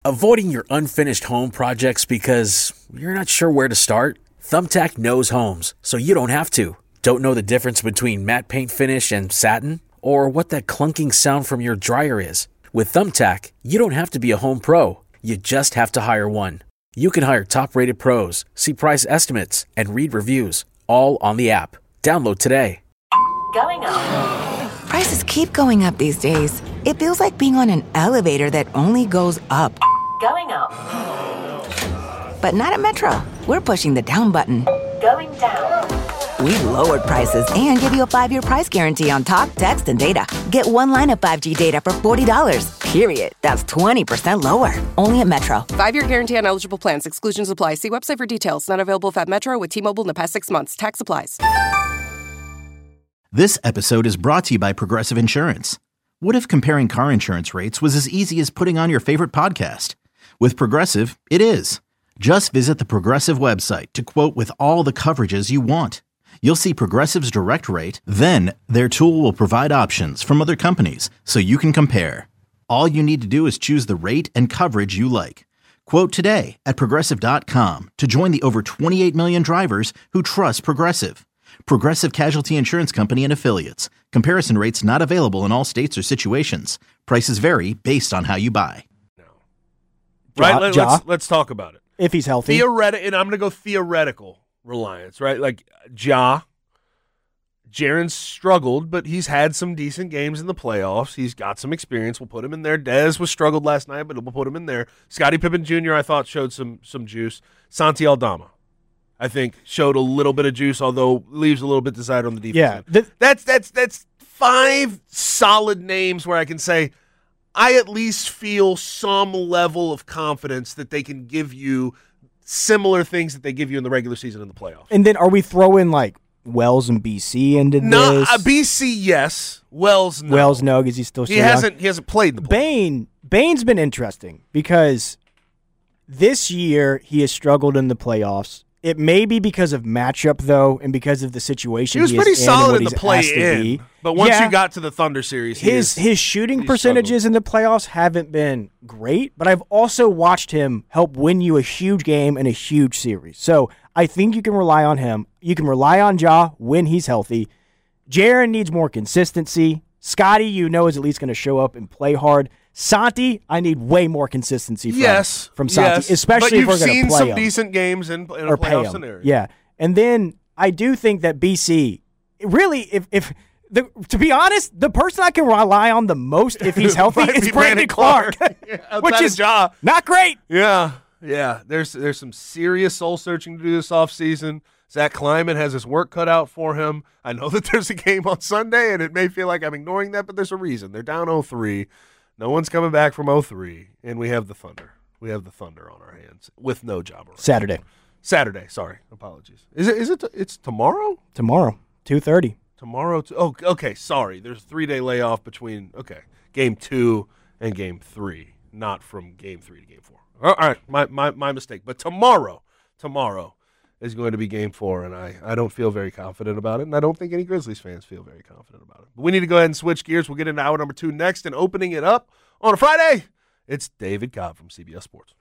Avoiding your unfinished home projects because you're not sure where to start? Thumbtack knows homes, so you don't have to. Don't know the difference between matte paint finish and satin? Or what that clunking sound from your dryer is? With Thumbtack, you don't have to be a home pro. You just have to hire one. You can hire top-rated pros, see price estimates, and read reviews, all on the app. Download today. Going up. Prices keep going up these days. It feels like being on an elevator that only goes up. Going up. But not at Metro. We're pushing the down button. Going down. We've lowered prices and give you a 5-year price guarantee on talk, text, and data. Get one line of 5G data for $40, period. That's 20% lower. Only at Metro. 5-year guarantee on eligible plans. Exclusions apply. See website for details. Not available if at Metro with T-Mobile in the past 6 months. Tax applies. This episode is brought to you by Progressive Insurance. What if comparing car insurance rates was as easy as putting on your favorite podcast? With Progressive, it is. Just visit the Progressive website to quote with all the coverages you want. You'll see Progressive's direct rate, then their tool will provide options from other companies so you can compare. All you need to do is choose the rate and coverage you like. Quote today at Progressive.com to join the over 28 million drivers who trust Progressive. Progressive Casualty Insurance Company and Affiliates. Comparison rates not available in all states or situations. Prices vary based on how you buy. Right, let's talk about it. If he's healthy. And I'm going to go theoretical reliance, right? Like, Jaren's struggled, but he's had some decent games in the playoffs. He's got some experience. We'll put him in there. Dez was struggled last night, but we'll put him in there. Scottie Pippen Jr., I thought, showed some juice. Santi Aldama, I think, showed a little bit of juice, although leaves a little bit desired on the defense. Yeah. That's 5 solid names where I can say, I at least feel some level of confidence that they can give you similar things that they give you in the regular season and the playoffs. And then are we throwing like Wells and BC into No, this? BC, yes. Wells, no. Wells, no, because he's still He hasn't played in the playoffs. Bane's been interesting because this year he has struggled in the playoffs. It may be because of matchup, though, and because of the situation he was pretty solid in the play-in. But once you got to the Thunder series, his shooting percentages in the playoffs haven't been great, but I've also watched him help win you a huge game in a huge series. So I think you can rely on him. You can rely on Ja when he's healthy. Jaren needs more consistency. Scotty, is at least going to show up and play hard. Santi, I need way more consistency from Santi, especially if we're going to play him. But you've seen some decent games in a playoff scenario. Yeah, and then I do think that BC, really, to be honest, the person I can rely on the most if he's healthy is Brandon Clark, which is not great. Yeah. There's some serious soul searching to do this offseason. Zach Kleiman has his work cut out for him. I know that there's a game on Sunday, and it may feel like I'm ignoring that, but there's a reason. They're down 0-3. No one's coming back from 0-3, and we have the Thunder. We have the Thunder on our hands with no job around. Saturday. Sorry, apologies. It's tomorrow? Tomorrow, 2:30. Tomorrow. Okay. Sorry. There's a 3-day layoff between game 2 and game 3, not from game 3 to game 4. All right, my mistake. But tomorrow is going to be game 4, and I don't feel very confident about it, and I don't think any Grizzlies fans feel very confident about it. But we need to go ahead and switch gears. We'll get into hour number 2 next, and opening it up on a Friday, it's David Cobb from CBS Sports.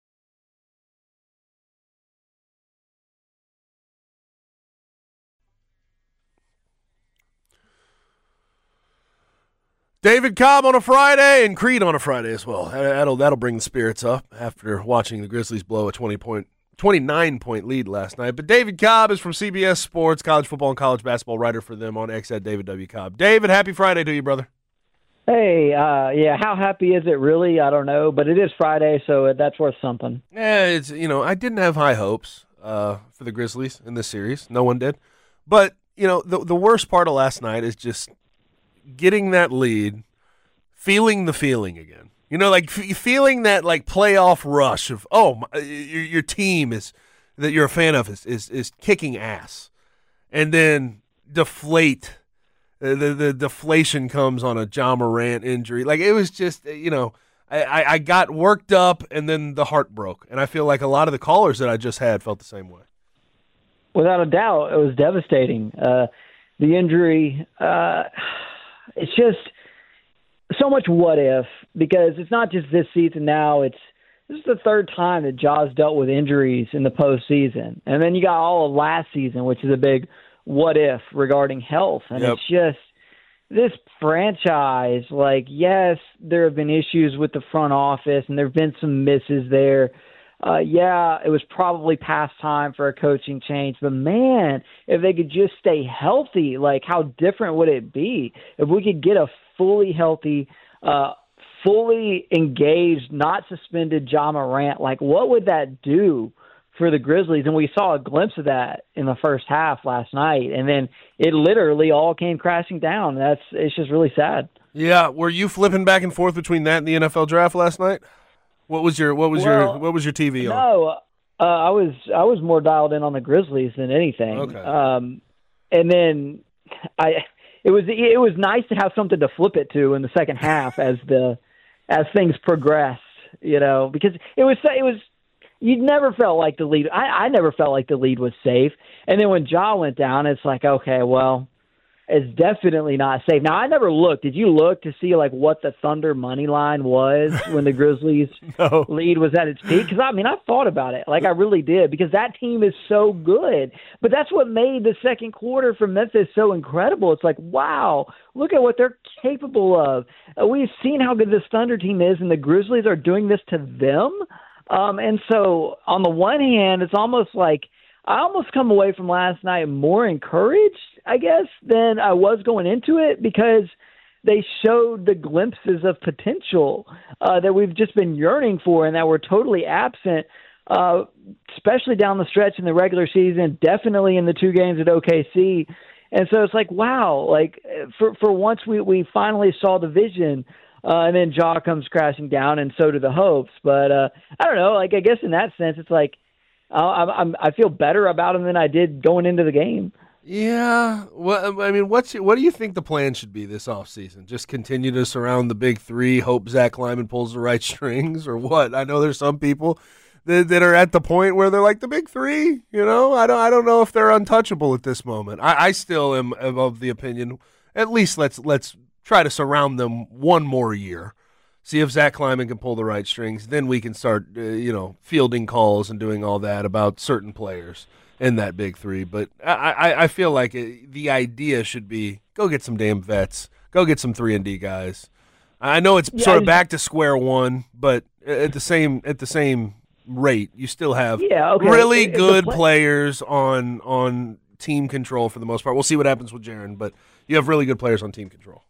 David Cobb on a Friday and Creed on a Friday as well. That'll bring the spirits up after watching the Grizzlies blow a 29-point lead last night. But David Cobb is from CBS Sports, college football and college basketball writer for them on X at David W. Cobb. David, happy Friday to you, brother. Hey, how happy is it really? I don't know, but it is Friday, so that's worth something. Yeah, I didn't have high hopes for the Grizzlies in this series. No one did. But, the worst part of last night is just getting that lead, feeling the feeling again. Feeling that playoff rush of your team that you're a fan of is kicking ass, and then deflate. The deflation comes on a Ja Morant injury. It was just I got worked up, and then the heart broke, and I feel like a lot of the callers that I just had felt the same way. Without a doubt, it was devastating. The injury. It's just so much what if, because it's not just this season now, it's this is the third time that Ja's dealt with injuries in the postseason. And then you got all of last season, which is a big what if regarding health. And It's just this franchise, like, yes, there have been issues with the front office and there have been some misses there. It was probably past time for a coaching change, but man, if they could just stay healthy, like how different would it be if we could get a fully healthy, fully engaged, not suspended Ja Morant? Like, what would that do for the Grizzlies? And we saw a glimpse of that in the first half last night, and then it literally all came crashing down. It's just really sad. Yeah, were you flipping back and forth between that and the NFL draft last night? What was your TV on? No, I was more dialed in on the Grizzlies than anything. Okay. And then it was nice to have something to flip it to in the second half as things progressed, because it was you never felt like the lead. I never felt like the lead was safe. And then when Ja went down, it's like, okay, well, it's definitely not safe. Now, I never looked. Did you look to see like what the Thunder money line was when the Grizzlies lead was at its peak? Because I thought about it. Like, I really did, because that team is so good. But that's what made the second quarter for Memphis so incredible. It's like, wow, look at what they're capable of. We've seen how good this Thunder team is, and the Grizzlies are doing this to them. And so on the one hand, it's almost like I almost come away from last night more encouraged, I guess, than I was going into it, because they showed the glimpses of potential that we've just been yearning for and that were totally absent, especially down the stretch in the regular season, definitely in the 2 games at OKC. And so it's like, wow, like for once we finally saw the vision. And then Ja comes crashing down, and so do the hopes. But I don't know. Like, I guess in that sense, it's like I feel better about him than I did going into the game. Yeah. Well, what do you think the plan should be this offseason? Just continue to surround the big three, hope Zach Kleiman pulls the right strings, or what? I know there's some people that are at the point where they're like the big three. I don't know if they're untouchable at this moment. I still am of the opinion, at least let's try to surround them one more year. See if Zach Kleiman can pull the right strings. Then we can start, fielding calls and doing all that about certain players in that big three. But I feel like the idea should be go get some damn vets. Go get some 3-and-D guys. I know it's sort of back to square one, but at the same rate, you still have really good players on team control for the most part. We'll see what happens with Jaren, but you have really good players on team control.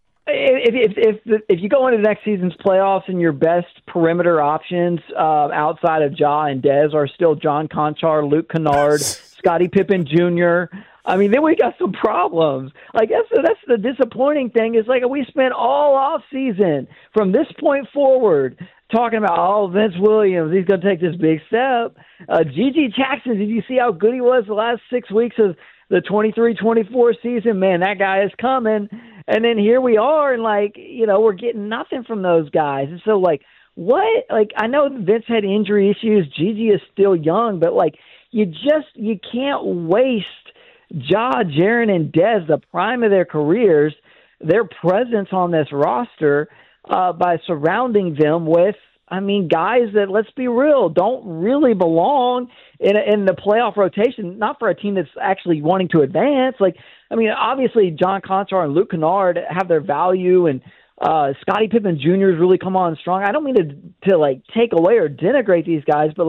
If you go into next season's playoffs and your best perimeter options outside of Ja and Dez are still John Conchar, Luke Kennard, Scottie Pippen Jr., then we got some problems. I guess that's the disappointing thing, is like we spent all off season from this point forward talking about, Vince Williams, he's going to take this big step. Gigi Jackson, did you see how good he was the last 6 weeks of the 23-24 season? Man, that guy is coming. And then here we are, and we're getting nothing from those guys. And so, what? I know Vince had injury issues. Gigi is still young, but you can't waste Ja, Jaren, and Dez, the prime of their careers, their presence on this roster, by surrounding them with, guys that, let's be real, don't really belong in the playoff rotation, not for a team that's actually wanting to advance. Obviously, John Conchar and Luke Kennard have their value, and Scottie Pippen Jr. has really come on strong. I don't mean to take away or denigrate these guys, but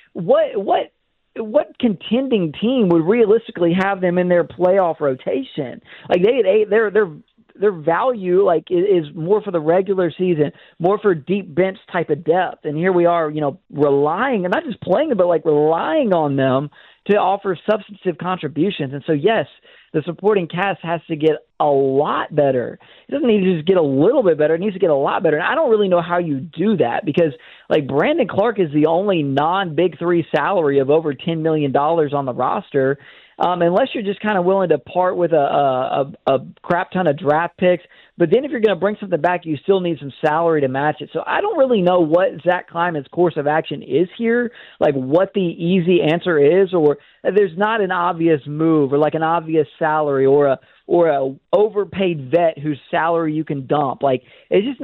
what contending team would realistically have them in their playoff rotation? Their value is more for the regular season, more for deep bench type of depth. And here we are, relying, and not just playing them, but relying on them to offer substantive contributions. And so, yes, the supporting cast has to get a lot better. It doesn't need to just get a little bit better. It needs to get a lot better. And I don't really know how you do that, because Brandon Clark is the only non-Big Three salary of over $10 million on the roster. Unless you're just kind of willing to part with a crap ton of draft picks. But then if you're going to bring something back, you still need some salary to match it. So I don't really know what Zach Kleiman's course of action is here, what the easy answer is, or there's not an obvious move or an obvious salary or a overpaid vet whose salary you can dump. It's just not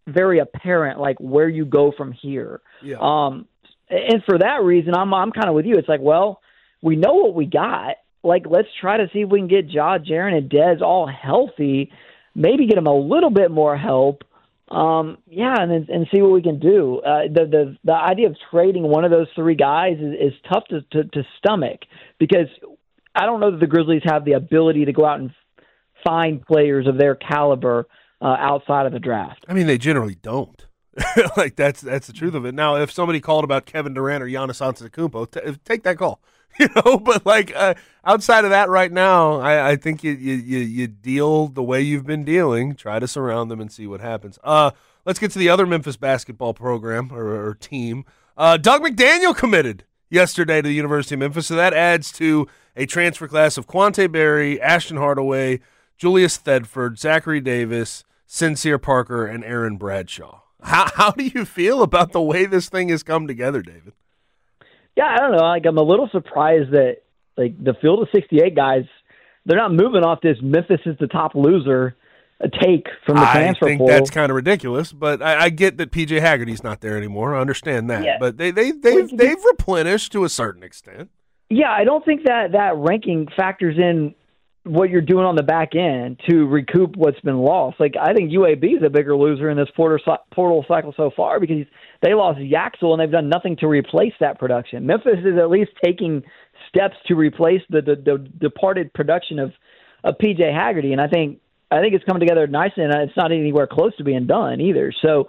very apparent, like where you go from here. Yeah. And for that reason, I'm kind of with you. It's like, well, we know what we got. Like, let's try to see if we can get Ja, Jaren, and Dez all healthy. Maybe get them a little bit more help. And see what we can do. The idea of trading one of those three guys is tough to stomach, because I don't know that the Grizzlies have the ability to go out and find players of their caliber outside of the draft. I mean, they generally don't. Like, that's the truth of it. Now, if somebody called about Kevin Durant or Giannis Antetokounmpo, take that call. But like outside of that, right now, I think you deal the way you've been dealing. Try to surround them and see what happens. Let's get to the other Memphis basketball program or team. Doug McDaniel committed yesterday to the University of Memphis, so that adds to a transfer class of Quante Berry, Ashton Hardaway, Julius Thedford, Zachary Davis, Sincere Parker, and Aaron Bradshaw. How do you feel about the way this thing has come together, David? Yeah, I don't know. Like, I'm a little surprised that like the field of 68 guys, they're not moving off this Memphis is the top loser take from the transfer portal. I think that's kind of ridiculous, but I get that PJ Haggerty's not there anymore. I understand that, yeah. But they've replenished to a certain extent. Yeah, I don't think that ranking factors in what you're doing on the back end to recoup what's been lost. Like, I think UAB is a bigger loser in this portal cycle so far, because they lost Yaxel and they've done nothing to replace that production. Memphis is at least taking steps to replace the departed production of PJ Haggerty, and I think it's coming together nicely, and it's not anywhere close to being done either. So,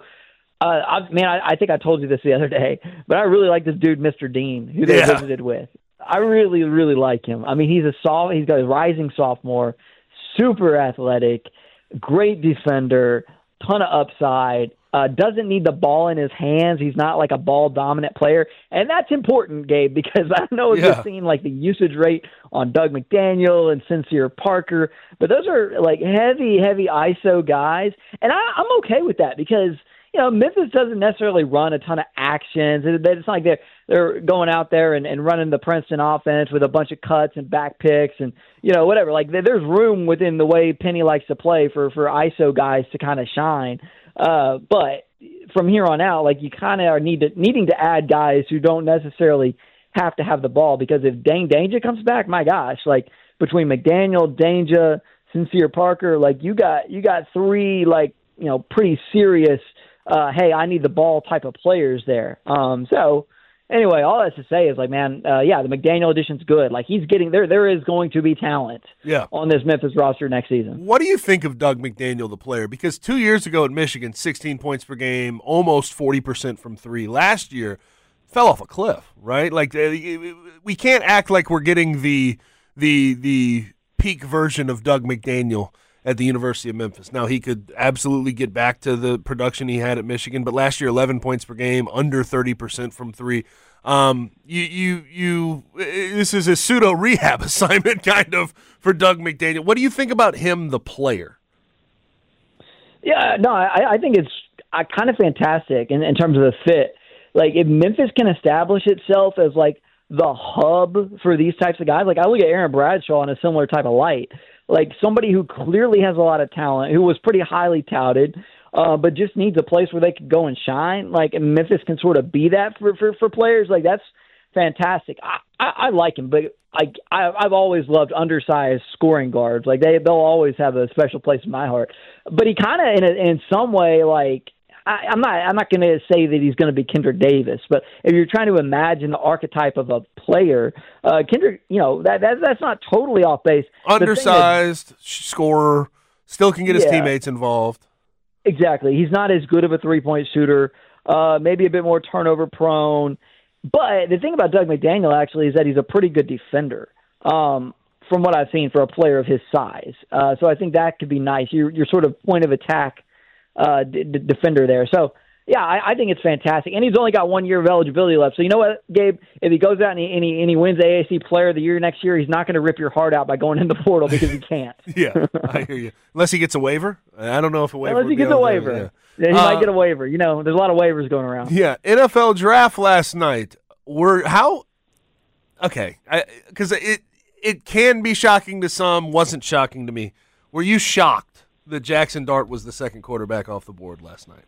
I think I told you this the other day, but I really like this dude, Mr. Dean, who they visited with. I really, really like him. I mean, he's got a rising sophomore, super athletic, great defender, ton of upside, doesn't need the ball in his hands. He's not like a ball-dominant player, and that's important, Gabe, because I know you're seeing like the usage rate on Doug McDaniel and Sincere Parker, but those are like heavy ISO guys, and I'm okay with that because – Memphis doesn't necessarily run a ton of actions. It's not like they're going out there and running the Princeton offense with a bunch of cuts and back picks and, whatever. Like, there's room within the way Penny likes to play for ISO guys to kind of shine. But from here on out, like, you kind of are needing to add guys who don't necessarily have to have the ball, because if Dane Danger comes back, my gosh, like, between McDaniel, Danger, Sincere Parker, like, you got three, like, pretty serious hey, I need the ball type of players there. So anyway, all that's to say is like, man, the McDaniel addition's good. Like, he's getting there. There is going to be talent on this Memphis roster next season. What do you think of Doug McDaniel, the player? Because 2 years ago at Michigan, 16 points per game, almost 40% from three. Last year, fell off a cliff, right? Like, we can't act like we're getting the peak version of Doug McDaniel at the University of Memphis. Now, he could absolutely get back to the production he had at Michigan, but last year, 11 points per game, under 30% from three. This is a pseudo rehab assignment kind of for Doug McDaniel. What do you think about him, the player? Yeah, no, I think it's kind of fantastic in terms of the fit. Like, if Memphis can establish itself as like the hub for these types of guys, like I look at Aaron Bradshaw in a similar type of light. Like, somebody who clearly has a lot of talent, who was pretty highly touted, but just needs a place where they could go and shine. Like, and Memphis can sort of be that for players. Like, that's fantastic. I like him, but I've always loved undersized scoring guards. Like, they'll always have a special place in my heart. But he kind of, in some way, like, I'm not going to say that he's going to be Kendrick Davis, but if you're trying to imagine the archetype of a player, Kendrick, that's not totally off base. Undersized, scorer, still can get his teammates involved. Exactly. He's not as good of a three-point shooter, maybe a bit more turnover prone. But the thing about Doug McDaniel, actually, is that he's a pretty good defender, from what I've seen for a player of his size. So I think that could be nice. You're sort of point of attack defender there. So, yeah, I think it's fantastic. And he's only got 1 year of eligibility left. So, you know what, Gabe? If he goes out and he wins AAC Player of the Year next year, he's not going to rip your heart out by going in the portal because he can't. Yeah, I hear you. Unless he gets a waiver. I don't know if a waiver Unless he gets a waiver. Yeah, he might get a waiver. There's a lot of waivers going around. Yeah, NFL draft last night. Because it can be shocking to some, wasn't shocking to me. Were you shocked that Jackson Dart was the second quarterback off the board last night?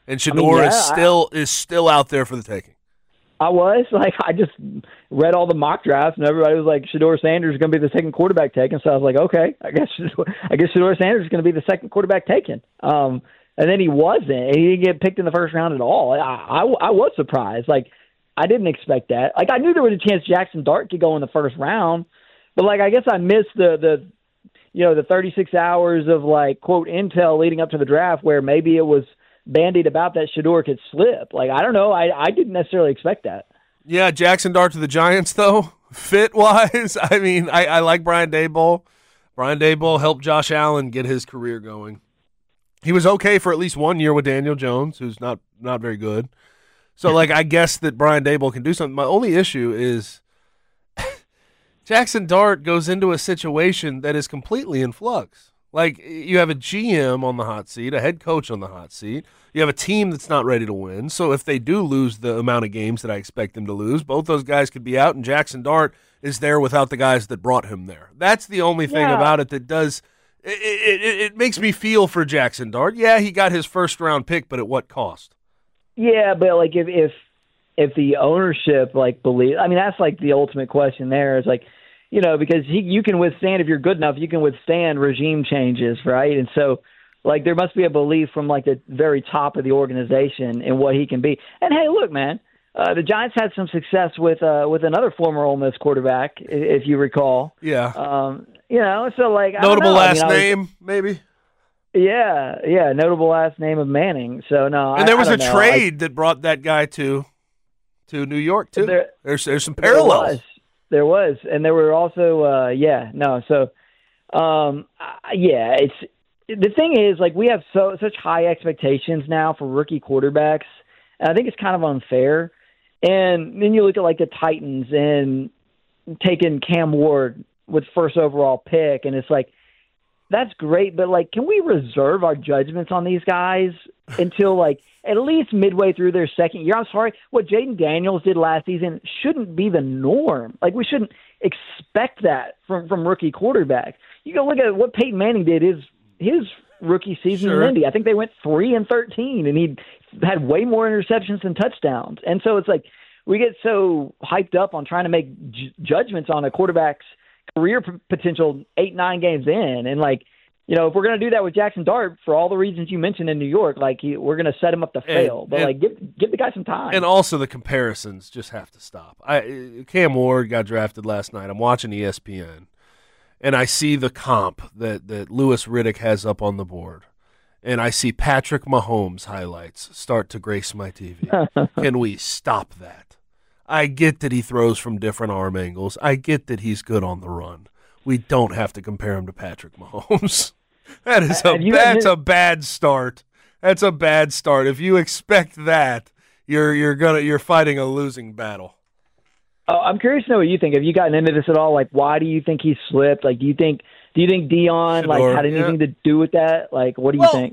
And Shedeur is still out there for the taking. I just read all the mock drafts, and everybody was like, Shedeur Sanders is going to be the second quarterback taken. So I was like, okay, I guess Shedeur Sanders is going to be the second quarterback taken. And then he wasn't. He didn't get picked in the first round at all. I was surprised. Like, I didn't expect that. Like, I knew there was a chance Jackson Dart could go in the first round, but like, I guess I missed the 36 hours of like quote intel leading up to the draft where maybe it was bandied about that Shedeur could slip. Like, I don't know. I didn't necessarily expect that. Yeah, Jackson Dart to the Giants, though, fit-wise. I mean, I like Brian Daboll. Brian Daboll helped Josh Allen get his career going. He was okay for at least 1 year with Daniel Jones, who's not very good. So, like, I guess that Brian Daboll can do something. My only issue is Jackson Dart goes into a situation that is completely in flux. Like, you have a GM on the hot seat, a head coach on the hot seat. You have a team that's not ready to win. So if they do lose the amount of games that I expect them to lose, both those guys could be out, and Jackson Dart is there without the guys that brought him there. That's the only thing about it that does it makes me feel for Jackson Dart. Yeah, he got his first-round pick, but at what cost? Yeah, but, like, if the ownership, like, believes – I mean, that's, like, the ultimate question there is, like, you know, because you can withstand, if you're good enough, you can withstand regime changes, right? And so, like, there must be a belief from, like, the very top of the organization in what he can be. And, hey, look, man, the Giants had some success with another former Ole Miss quarterback, if you recall. Yeah. You know, so, like, notable last name, maybe? Yeah, notable last name of Manning. So, no, and there was a trade that brought that guy to New York, too. There's some parallels. There was, and there were also, it's the thing is, like, we have such high expectations now for rookie quarterbacks, and I think it's kind of unfair. And then you look at, like, the Titans and taking Cam Ward with first overall pick, and it's like, that's great, but, like, can we reserve our judgments on these guys until, like, at least midway through their second year? I'm sorry, what Jaden Daniels did last season shouldn't be the norm. Like, we shouldn't expect that from rookie quarterbacks. You go look at what Peyton Manning did his rookie season in Indy. I think they went 3-13, and he had way more interceptions than touchdowns. And so it's like we get so hyped up on trying to make judgments on a quarterback's career potential 8-9 games in, and, like, you know, if we're going to do that with Jackson Dart for all the reasons you mentioned in New York, like, we're going to set him up to fail. But like, give the guy some time. And also the comparisons just have to stop. Cam Ward got drafted last night. I'm watching ESPN, and I see the comp that Louis Riddick has up on the board, and I see Patrick Mahomes highlights start to grace my TV. Can we stop that? I get that he throws from different arm angles. I get that he's good on the run. We don't have to compare him to Patrick Mahomes. That's a bad start. That's a bad start. If you expect that, you're fighting a losing battle. Oh, I'm curious to know what you think. Have you gotten into this at all? Like, why do you think he slipped? Like, do you think Deion Shedeur, had anything to do with that? Like, what do you think?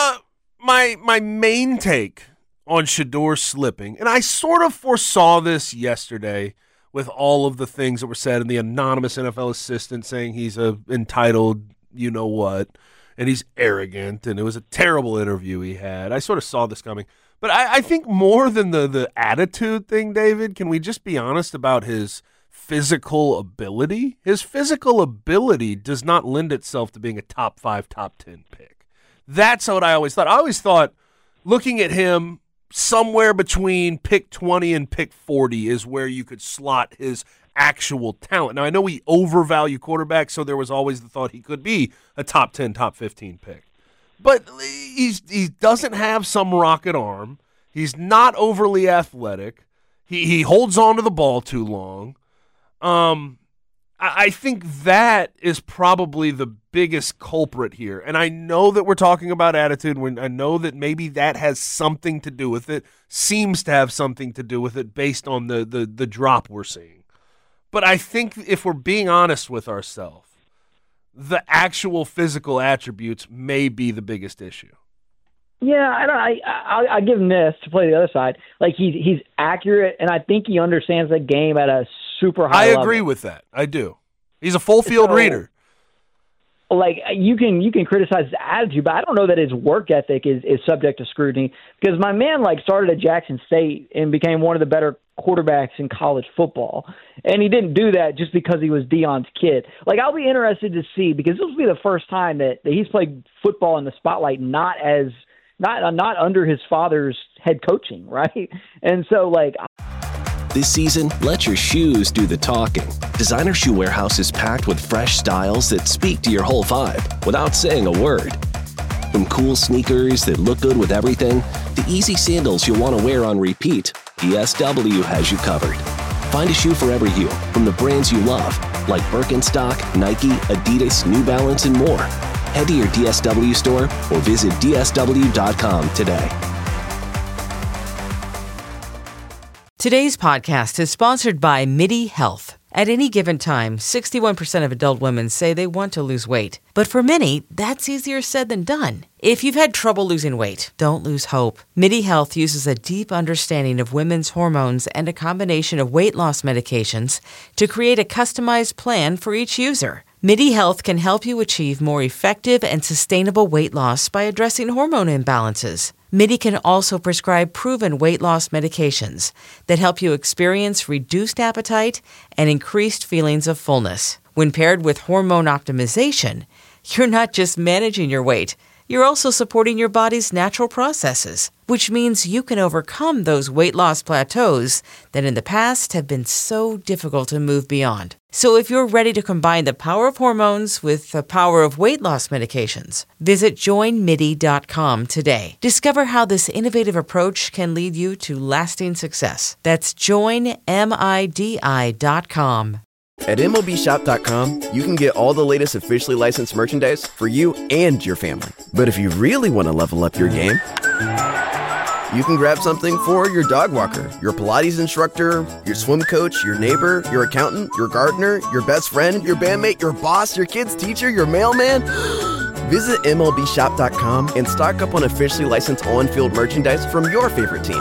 My main take on Shedeur slipping, and I sort of foresaw this yesterday with all of the things that were said, and the anonymous NFL assistant saying he's a entitled you-know-what, and he's arrogant, and it was a terrible interview he had. I sort of saw this coming. But I think more than the attitude thing, David, can we just be honest about his physical ability? His physical ability does not lend itself to being a top 5, top 10 pick. That's what I always thought. I always thought, looking at him, somewhere between pick 20 and pick 40 is where you could slot his actual talent. Now, I know we overvalue quarterbacks, so there was always the thought he could be a top 10, top 15 pick. But he doesn't have some rocket arm. He's not overly athletic. He holds on to the ball too long. I think that is probably the biggest culprit here. And I know that we're talking about attitude. I know that maybe that has something to do with it, seems to have something to do with it based on the drop we're seeing. But I think if we're being honest with ourselves, the actual physical attributes may be the biggest issue. Yeah, I give him this to play the other side. Like, he's accurate, and I think he understands the game at a super high level. I agree with that. I do. He's a full field reader. like you can criticize his attitude, but I don't know that his work ethic is subject to scrutiny, because my man like started at Jackson State and became one of the better quarterbacks in college football, and he didn't do that just because he was Deion's kid. Like, I'll be interested to see, because this will be the first time that he's played football in the spotlight, not under his father's head coaching, right? And so like. This season, let your shoes do the talking. Designer Shoe Warehouse is packed with fresh styles that speak to your whole vibe without saying a word. From cool sneakers that look good with everything, to easy sandals you'll want to wear on repeat, DSW has you covered. Find a shoe for every you, from the brands you love, like Birkenstock, Nike, Adidas, New Balance, and more. Head to your DSW store or visit DSW.com today. Today's podcast is sponsored by MIDI Health. At any given time, 61% of adult women say they want to lose weight. But for many, that's easier said than done. If you've had trouble losing weight, don't lose hope. MIDI Health uses a deep understanding of women's hormones and a combination of weight loss medications to create a customized plan for each user. MIDI Health can help you achieve more effective and sustainable weight loss by addressing hormone imbalances. MIDI can also prescribe proven weight loss medications that help you experience reduced appetite and increased feelings of fullness. When paired with hormone optimization, you're not just managing your weight, you're also supporting your body's natural processes, which means you can overcome those weight loss plateaus that in the past have been so difficult to move beyond. So if you're ready to combine the power of hormones with the power of weight loss medications, visit joinmidi.com today. Discover how this innovative approach can lead you to lasting success. That's joinmidi.com. At MLBshop.com, you can get all the latest officially licensed merchandise for you and your family. But if you really want to level up your game, you can grab something for your dog walker, your Pilates instructor, your swim coach, your neighbor, your accountant, your gardener, your best friend, your bandmate, your boss, your kid's teacher, your mailman. Visit MLBshop.com and stock up on officially licensed on-field merchandise from your favorite teams.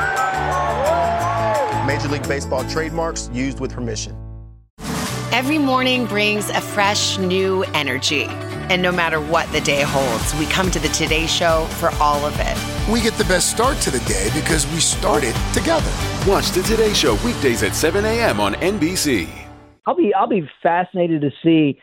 Major League Baseball trademarks used with permission. Every morning brings a fresh, new energy. And no matter what the day holds, we come to the Today Show for all of it. We get the best start to the day because we started together. Watch the Today Show weekdays at 7 a.m. on NBC. I'll be fascinated to see.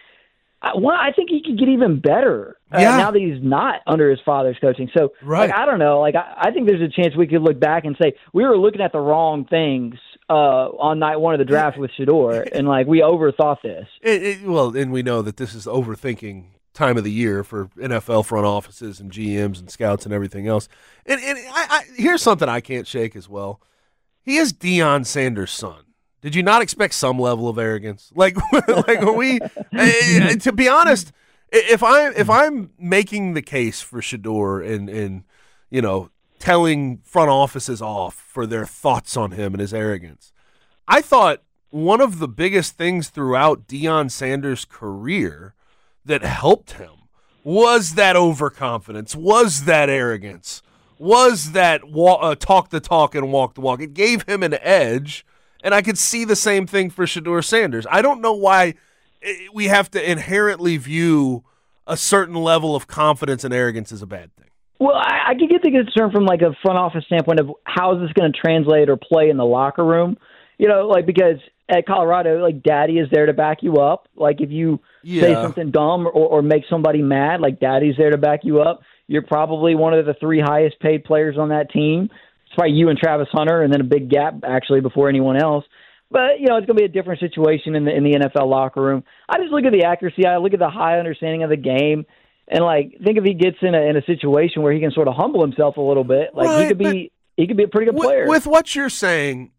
I think he could get even better now that he's not under his father's coaching. So, right. I don't know. Like, I think there's a chance we could look back and say we were looking at the wrong things on night one of the draft with Shedeur, and like we overthought this. Well, and we know that this is overthinking time of the year for NFL front offices and GMs and scouts and everything else. And here's something I can't shake as well. He is Deion Sanders' son. Did you not expect some level of arrogance? Like when we, to be honest, if I'm making the case for Shedeur and you know, telling front offices off for their thoughts on him and his arrogance, I thought one of the biggest things throughout Deion Sanders' career that helped him was that overconfidence, was that arrogance, was that talk the talk and walk the walk. It gave him an edge. And I could see the same thing for Shedeur Sanders. I don't know why we have to inherently view a certain level of confidence and arrogance as a bad thing. Well, I could get the concern from like a front office standpoint of how is this going to translate or play in the locker room. You know, like because at Colorado, like Daddy is there to back you up. Like if you say something dumb or make somebody mad, like Daddy's there to back you up. You're probably one of the 3 highest paid players on that team. It's probably you and Travis Hunter, and then a big gap actually before anyone else. But you know, it's going to be a different situation in the NFL locker room. I just look at the accuracy. I look at the high understanding of the game, and like think if he gets in a situation where he can sort of humble himself a little bit, like right, he could be a pretty good player. With what you're saying,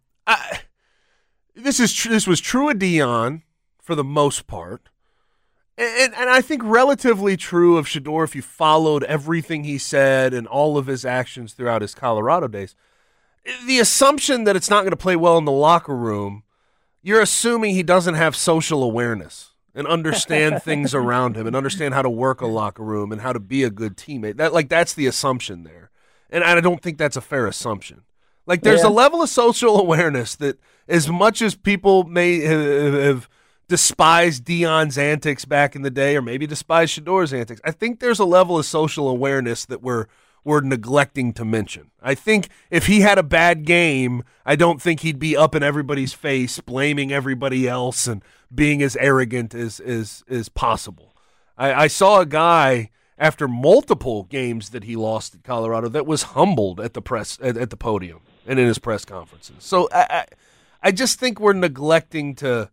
this was true of Deion for the most part. And I think relatively true of Shedeur if you followed everything he said and all of his actions throughout his Colorado days. The assumption that it's not going to play well in the locker room, you're assuming he doesn't have social awareness and understand things around him and understand how to work a locker room and how to be a good teammate. That's the assumption there. And I don't think that's a fair assumption. Like there's a level of social awareness that as much as people may have despise Deion's antics back in the day, or maybe despise Shedor's antics. I think there's a level of social awareness that we're neglecting to mention. I think if he had a bad game, I don't think he'd be up in everybody's face, blaming everybody else and being as arrogant as possible. I saw a guy after multiple games that he lost at Colorado that was humbled at the podium and in his press conferences. So I just think we're neglecting to,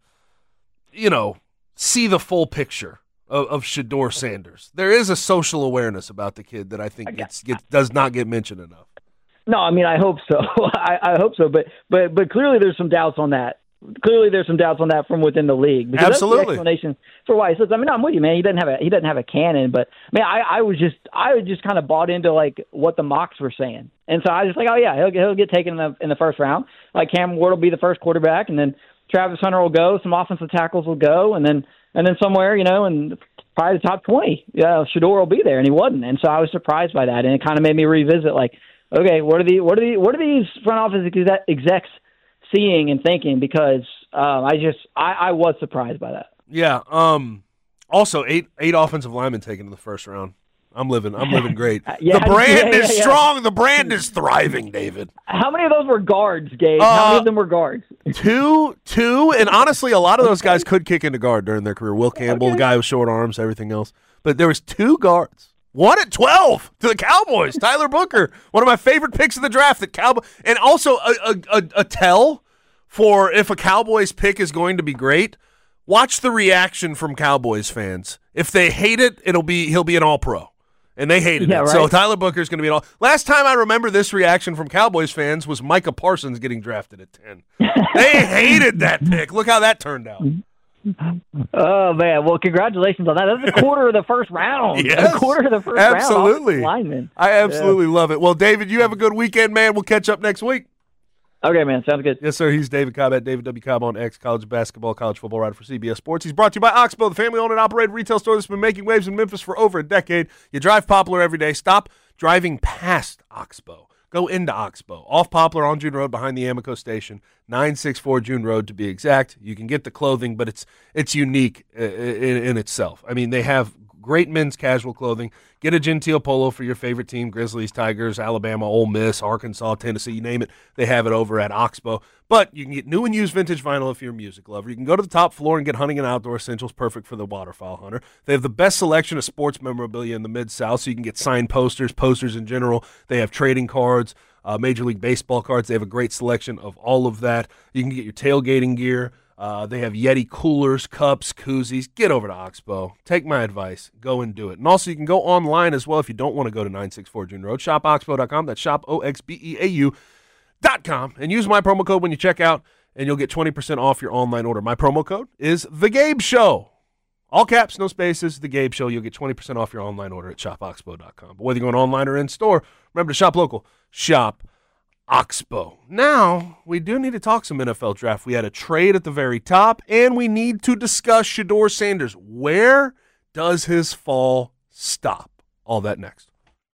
see the full picture of Shedeur Sanders. There is a social awareness about the kid that I think does not get mentioned enough. No, I mean, I hope so. I hope so. But clearly there's some doubts on that. Clearly there's some doubts on that from within the league. Because absolutely. That's the explanation for why he says, I mean, I'm with you, man. He doesn't have a cannon, but I mean, I was just kind of bought into like what the mocks were saying. And so I was just like, oh yeah, he'll get taken in the first round. Like Cam Ward will be the first quarterback, and then Travis Hunter will go, some offensive tackles will go, and then somewhere, and probably the top 20, Shedeur will be there, and he wasn't. And so I was surprised by that, and it kind of made me revisit, like, okay, what are these front office execs seeing and thinking? Because I was surprised by that. Yeah. Also, eight offensive linemen taken in the first round. I'm living great. The brand is strong. The brand is thriving, David. How many of those were guards, Gabe? How many of them were guards? Two, and honestly, a lot of those guys could kick into guard during their career. Will Campbell, the guy with short arms, everything else. But there was 2 guards. One at 12 to the Cowboys. Tyler Booker, one of my favorite picks of the draft. And also a tell for if a Cowboys pick is going to be great. Watch the reaction from Cowboys fans. If they hate it, he'll be an All-Pro. And they hated it. Right. So Tyler Booker's going to be an all. Last time I remember this reaction from Cowboys fans was Micah Parsons getting drafted at 10. They hated that pick. Look how that turned out. Oh, man. Well, congratulations on that. That's a quarter of the first round. Yes. A quarter of the first absolutely. round. Absolutely. I absolutely love it. Well, David, you have a good weekend, man. We'll catch up next week. Okay, man. Sounds good. Yes, sir. He's David Cobb at David W. Cobb on X, college basketball, college football writer for CBS Sports. He's brought to you by Oxbow, the family-owned and operated retail store that's been making waves in Memphis for over a decade. You drive Poplar every day. Stop driving past Oxbow. Go into Oxbow. Off Poplar on June Road behind the Amoco station, 964 June Road to be exact. You can get the clothing, but it's unique in itself. I mean, they have great men's casual clothing. Get a Gentile polo for your favorite team, Grizzlies, Tigers, Alabama, Ole Miss, Arkansas, Tennessee, you name it. They have it over at Oxbow. But you can get new and used vintage vinyl if you're a music lover. You can go to the top floor and get hunting and outdoor essentials, perfect for the waterfowl hunter. They have the best selection of sports memorabilia in the Mid-South, so you can get signed posters in general. They have trading cards, Major League Baseball cards. They have a great selection of all of that. You can get your tailgating gear. They have Yeti coolers, cups, koozies. Get over to Oxbow. Take my advice. Go and do it. And also, you can go online as well if you don't want to go to 964 June Road. ShopOxbow.com. That's ShopOxbeau.com. And use my promo code when you check out, and you'll get 20% off your online order. My promo code is The Gabe Show. All caps, no spaces, The Gabe Show. You'll get 20% off your online order at ShopOxbow.com. But whether you're going online or in store, remember to shop local. Shop Oxbow. Now, we do need to talk some NFL draft. We had a trade at the very top, and we need to discuss Shedeur Sanders. Where does his fall stop? All that next.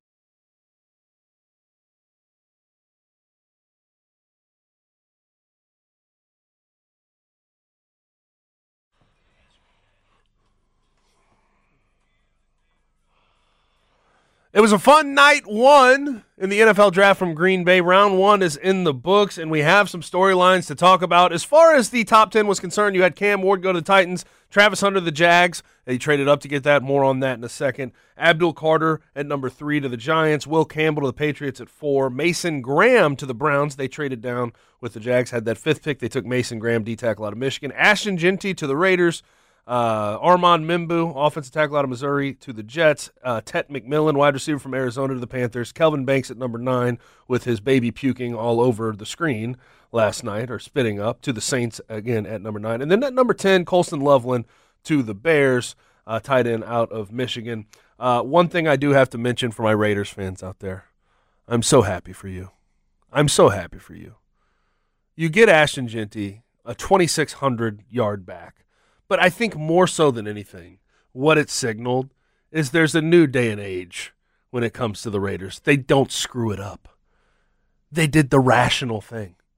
It was a fun night 1 in the NFL draft from Green Bay. Round 1 is in the books, and we have some storylines to talk about. As far as the top 10 was concerned, you had Cam Ward go to the Titans, Travis Hunter the Jags. They traded up to get that. More on that in a second. Abdul Carter at number 3 to the Giants. Will Campbell to the Patriots at 4. Mason Graham to the Browns. They traded down with the Jags. Had that 5th pick. They took Mason Graham, D-tackle out of Michigan. Ashton Jeanty to the Raiders. Armand Mimbu, offensive tackle out of Missouri, to the Jets. Tet McMillan, wide receiver from Arizona, to the Panthers. Kelvin Banks at number 9 with his baby puking all over the screen last night, or spitting up, to the Saints again at number 9. And then at number 10, Colston Loveland to the Bears, tight end out of Michigan. One thing I do have to mention for my Raiders fans out there, I'm so happy for you. I'm so happy for you. You get Ashton Jeanty, a 2,600-yard back. But I think more so than anything, what it signaled is there's a new day and age when it comes to the Raiders. They don't screw it up. They did the rational thing.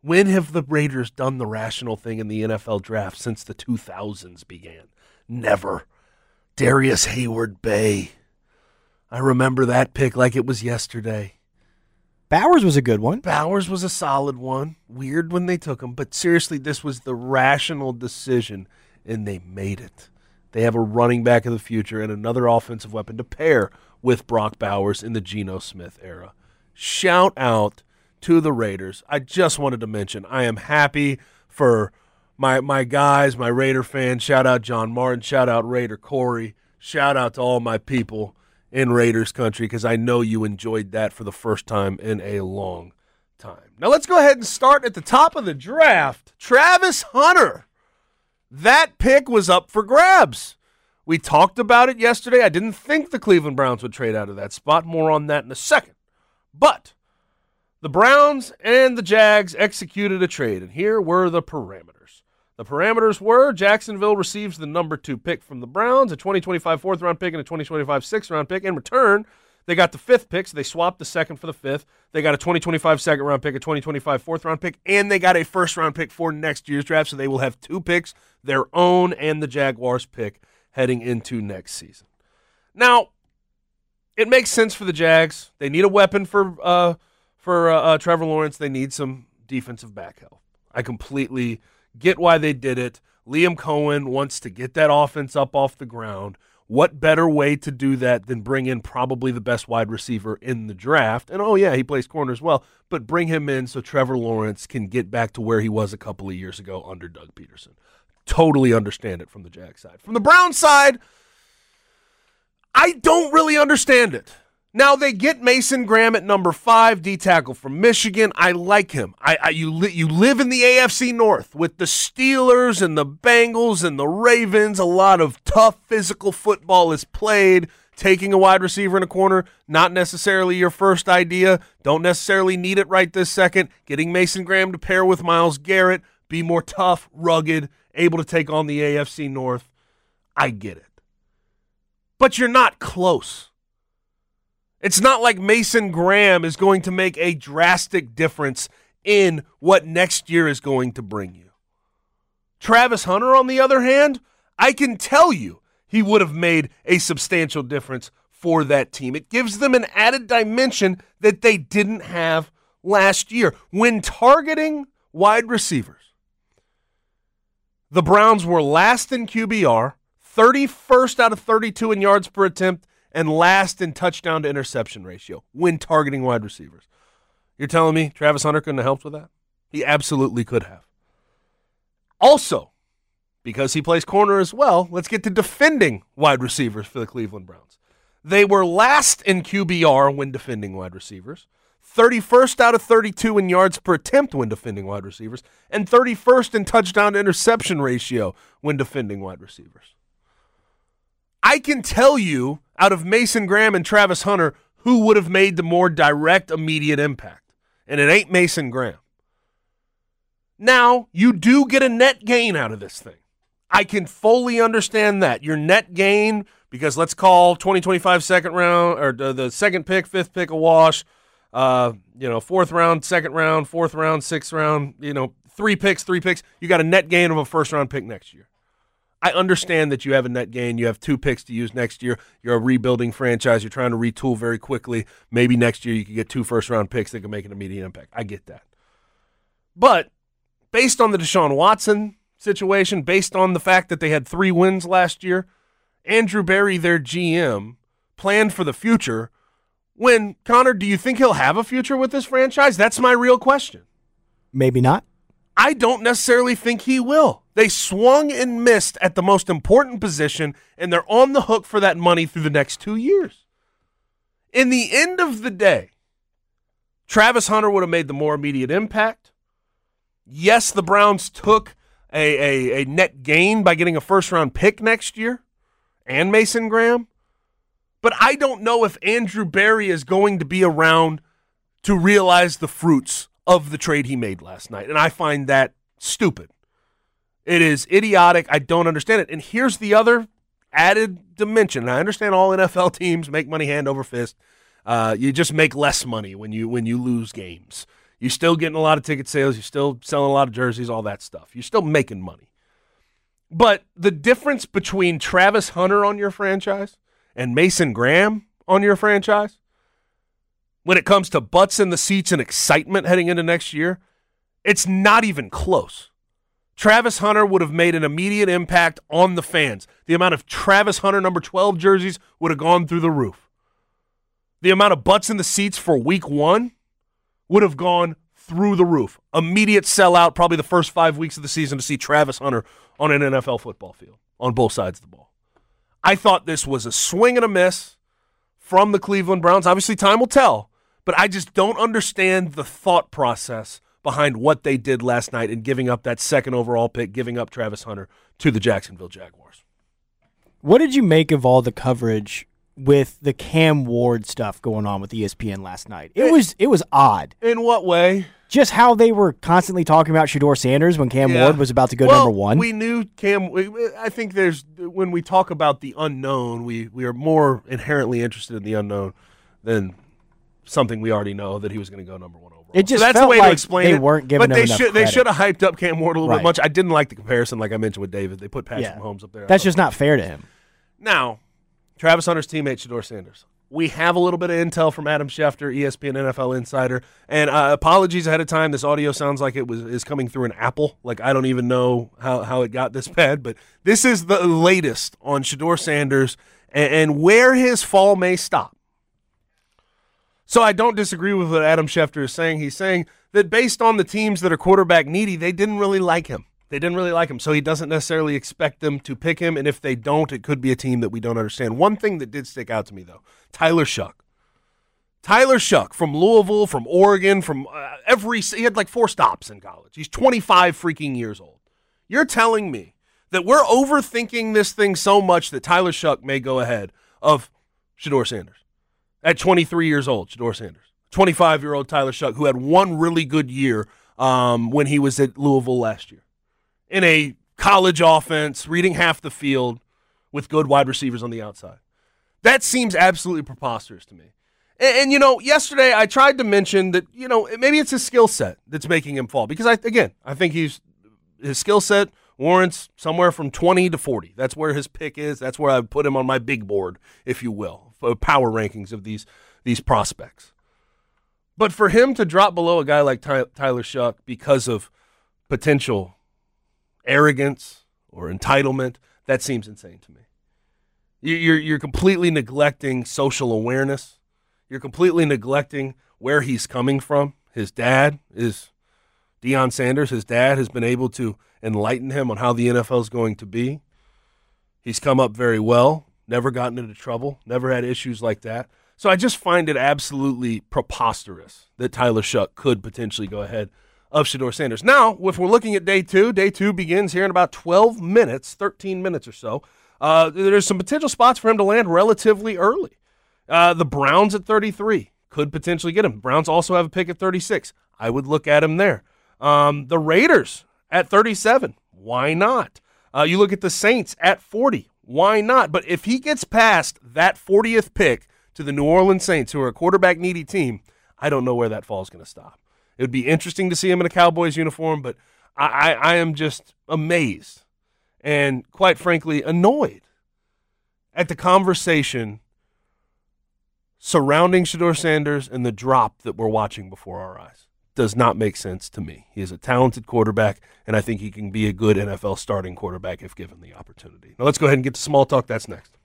When have the Raiders done the rational thing in the NFL draft since the 2000s began? Never. Darius Hayward-Bay. I remember that pick like it was yesterday. Bowers was a good one. Bowers was a solid one. Weird when they took him, but seriously, this was the rational decision, and they made it. They have a running back of the future and another offensive weapon to pair with Brock Bowers in the Geno Smith era. Shout out to the Raiders. I just wanted to mention I am happy for my guys, my Raider fans. Shout out John Martin. Shout out Raider Corey. Shout out to all my people in Raiders country because I know you enjoyed that for the first time in a long time. Now let's go ahead and start at the top of the draft. Travis Hunter. That pick was up for grabs. We talked about it yesterday. I didn't think the Cleveland Browns would trade out of that spot. More on that in a second. But the Browns and the Jags executed a trade, and here were the parameters. The parameters were Jacksonville receives the number 2 pick from the Browns, a 2025 4th-round pick and a 2025 6th-round pick. In return, they got the 5th pick, so they swapped the 2nd for the 5th. They got a 2025 2nd-round pick, a 2025 4th-round pick, and they got a 1st-round pick for next year's draft, so they will have 2 picks, their own and the Jaguars' pick, heading into next season. Now, it makes sense for the Jags. They need a weapon for Trevor Lawrence. They need some defensive back help. I completely get why they did it. Liam Cohen wants to get that offense up off the ground. What better way to do that than bring in probably the best wide receiver in the draft? And, oh, yeah, he plays corner as well, but bring him in so Trevor Lawrence can get back to where he was a couple of years ago under Doug Peterson. Totally understand it from the Jags side. From the Browns side, I don't really understand it. Now, they get Mason Graham at number 5, D-tackle from Michigan. I like him. You live in the AFC North with the Steelers and the Bengals and the Ravens. A lot of tough physical football is played. Taking a wide receiver in a corner, not necessarily your first idea. Don't necessarily need it right this second. Getting Mason Graham to pair with Myles Garrett, be more tough, rugged, able to take on the AFC North. I get it. But you're not close. It's not like Mason Graham is going to make a drastic difference in what next year is going to bring you. Travis Hunter, on the other hand, I can tell you he would have made a substantial difference for that team. It gives them an added dimension that they didn't have last year. When targeting wide receivers, the Browns were last in QBR, 31st out of 32 in yards per attempt, and last in touchdown to interception ratio when targeting wide receivers. You're telling me Travis Hunter couldn't have helped with that? He absolutely could have. Also, because he plays corner as well, let's get to defending wide receivers for the Cleveland Browns. They were last in QBR when defending wide receivers, 31st out of 32 in yards per attempt when defending wide receivers, and 31st in touchdown to interception ratio when defending wide receivers. I can tell you, out of Mason Graham and Travis Hunter, who would have made the more direct, immediate impact. And it ain't Mason Graham. Now, you do get a net gain out of this thing. I can fully understand that. Your net gain, because let's call 2025 second round, or the second pick, 5th pick a wash, 4th round, 2nd round, 4th round, 6th round, 3 picks. You got a net gain of a 1st round pick next year. I understand that you have a net gain. You have 2 picks to use next year. You're a rebuilding franchise. You're trying to retool very quickly. Maybe next year you can get 2 first-round picks that can make an immediate impact. I get that. But based on the Deshaun Watson situation, based on the fact that they had 3 wins last year, Andrew Berry, their GM, planned for the future. Connor, do you think he'll have a future with this franchise? That's my real question. Maybe not. I don't necessarily think he will. They swung and missed at the most important position, and they're on the hook for that money through the next 2 years. In the end of the day, Travis Hunter would have made the more immediate impact. Yes, the Browns took a net gain by getting a 1st-round pick next year and Mason Graham. But I don't know if Andrew Berry is going to be around to realize the fruits of the trade he made last night, and I find that stupid. It is idiotic. I don't understand it. And here's the other added dimension. And I understand all NFL teams make money hand over fist. You just make less money when you lose games. You're still getting a lot of ticket sales. You're still selling a lot of jerseys, all that stuff. You're still making money. But the difference between Travis Hunter on your franchise and Mason Graham on your franchise, when it comes to butts in the seats and excitement heading into next year, it's not even close. Travis Hunter would have made an immediate impact on the fans. The amount of Travis Hunter number 12 jerseys would have gone through the roof. The amount of butts in the seats for week 1 would have gone through the roof. Immediate sellout, probably the first 5 weeks of the season to see Travis Hunter on an NFL football field on both sides of the ball. I thought this was a swing and a miss from the Cleveland Browns. Obviously, time will tell, but I just don't understand the thought process behind what they did last night in giving up that second overall pick, giving up Travis Hunter to the Jacksonville Jaguars. What did you make of all the coverage with the Cam Ward stuff going on with ESPN last night? It was odd. In what way? Just how they were constantly talking about Shedeur Sanders when Cam Ward was about to go number 1. We knew Cam. I think when we talk about the unknown, we are more inherently interested in the unknown than something we already know that he was going to go number 1 overall. It just so that's felt the way like to explain they it. weren't giving but him enough they credit. should have hyped up Cam Ward a little bit Right. much. I didn't like the comparison, like I mentioned with David. They put Patrick Mahomes up there. That's just not fair to him. Now, Travis Hunter's teammate, Shedeur Sanders. We have a little bit of intel from Adam Schefter, ESPN NFL Insider. And apologies ahead of time. This audio sounds like it is coming through an Apple. Like, I don't even know how it got this bad. But this is the latest on Shedeur Sanders and where his fall may stop. So I don't disagree with what Adam Schefter is saying. He's saying that based on the teams that are quarterback needy, they didn't really like him. So he doesn't necessarily expect them to pick him, and if they don't, it could be a team that we don't understand. One thing that did stick out to me, though, Tyler Shuck. Tyler Shuck from Louisville, from Oregon, from he had like 4 stops in college. He's 25 freaking years old. You're telling me that we're overthinking this thing so much that Tyler Shuck may go ahead of Shedeur Sanders. At 23 years old, Shedeur Sanders. 25-year-old Tyler Shuck, who had one really good year when he was at Louisville last year. In a college offense, reading half the field with good wide receivers on the outside. That seems absolutely preposterous to me. And yesterday I tried to mention that, maybe it's his skill set that's making him fall. Because, I think his skill set warrants somewhere from 20 to 40. That's where his pick is. That's where I put him on my big board, if you will, for power rankings of these prospects. But for him to drop below a guy like Tyler Shuck because of potential arrogance or entitlement, that seems insane to me. You're completely neglecting social awareness. You're completely neglecting where he's coming from. His dad is Deion Sanders. His dad has been able to enlighten him on how the NFL is going to be. He's come up very well, never gotten into trouble, never had issues like that. So I just find it absolutely preposterous that Tyler Shuck could potentially go ahead of Shedeur Sanders. Now, if we're looking at day 2 begins here in about 12 minutes, 13 minutes or so. There's some potential spots for him to land relatively early. The Browns at 33 could potentially get him. Browns also have a pick at 36. I would look at him there. The Raiders at 37. Why not? You look at the Saints at 40. Why not? But if he gets past that 40th pick to the New Orleans Saints, who are a quarterback-needy team, I don't know where that fall is going to stop. It would be interesting to see him in a Cowboys uniform, but I am just amazed and, quite frankly, annoyed at the conversation surrounding Shedeur Sanders and the drop that we're watching before our eyes. Does not make sense to me. He is a talented quarterback, and I think he can be a good NFL starting quarterback if given the opportunity. Now let's go ahead and get to Small Talk. That's next.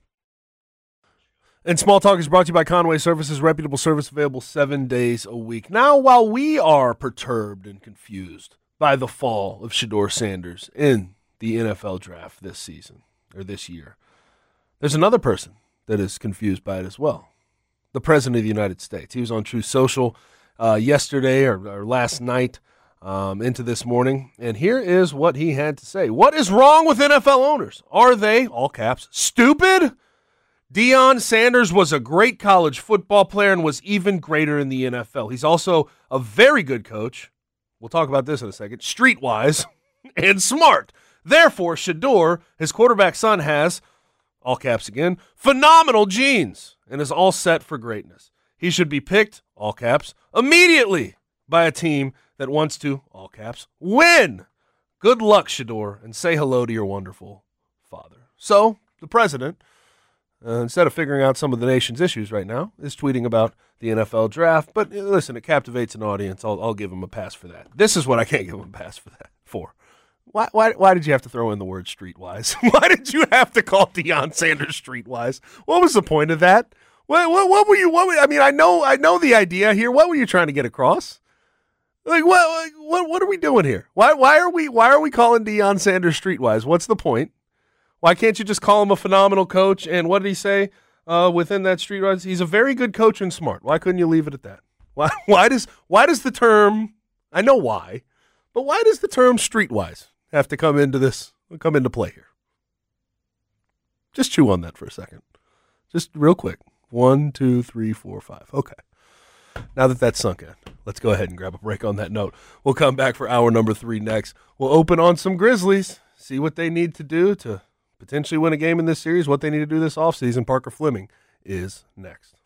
And Small Talk is brought to you by Conway Services, reputable service available 7 days a week. Now, while we are perturbed and confused by the fall of Shedeur Sanders in the NFL draft this season, or this year, there's another person that is confused by it as well. The President of the United States. He was on Truth Social yesterday or last night into this morning, and here is what he had to say. What is wrong with NFL owners? Are they, all caps, stupid? Deion Sanders was a great college football player and was even greater in the NFL. He's also a very good coach. We'll talk about this in a second. Streetwise and smart. Therefore, Shedeur, his quarterback son, has, all caps again, phenomenal genes and is all set for greatness. He should be picked, all caps, immediately by a team that wants to, all caps, win. Good luck, Shedeur, and say hello to your wonderful father. So, the president, instead of figuring out some of the nation's issues right now, is tweeting about the NFL draft. But listen, it captivates an audience. I'll give him a pass for that. This is what I can't give him a pass for. Why did you have to throw in the word streetwise? Why did you have to call Deion Sanders streetwise? What was the point of that? What were you? I mean, I know the idea here. What were you trying to get across? Like what are we doing here? Why are we calling Deion Sanders streetwise? What's the point? Why can't you just call him a phenomenal coach? And what did he say within that streetwise? He's a very good coach and smart. Why couldn't you leave it at that? Why does the term? I know why, but why does the term streetwise have to come into play here? Just chew on that for a second, just real quick. 1, 2, 3, 4, 5. Okay. Now that that's sunk in, let's go ahead and grab a break on that note. We'll come back for hour number 3 next. We'll open on some Grizzlies, see what they need to do to potentially win a game in this series, what they need to do this offseason. Parker Fleming is next.